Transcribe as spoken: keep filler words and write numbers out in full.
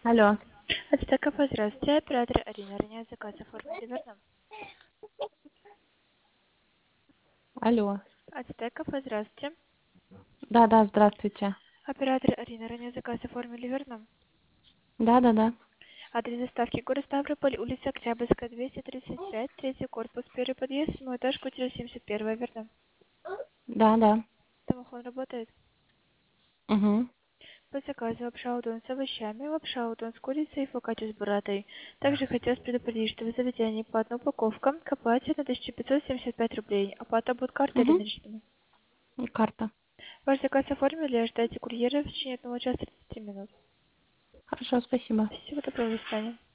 Алло. Ацтеков, здравствуйте. Оператор Арина. Ранее заказ оформили, верно? Алло. Ацтеков, здравствуйте. Да, да, здравствуйте. Оператор Арина. Ранее заказ оформили, верно? Да, да, да. Адрес доставки город Ставрополь, улица Октябрьская, двести тридцать пять, третий корпус, первый подъезд, седьмой этаж, квартира семьдесят один, верно? Да, да. Домофон работает. Угу. По заказу лапша удон с овощами, лапша удон с курицей и фокаччо с буратой. Также хотелось предупредить, что в заведении по одной упаковкам к оплате на тысячу пятьсот семьдесят пять рублей. Оплата будет картой или Угу. наличными? Карта. Ваш заказ оформили, ожидайте курьера в течение одного часа тридцати минут. Хорошо, спасибо. Всего доброго, до свидания.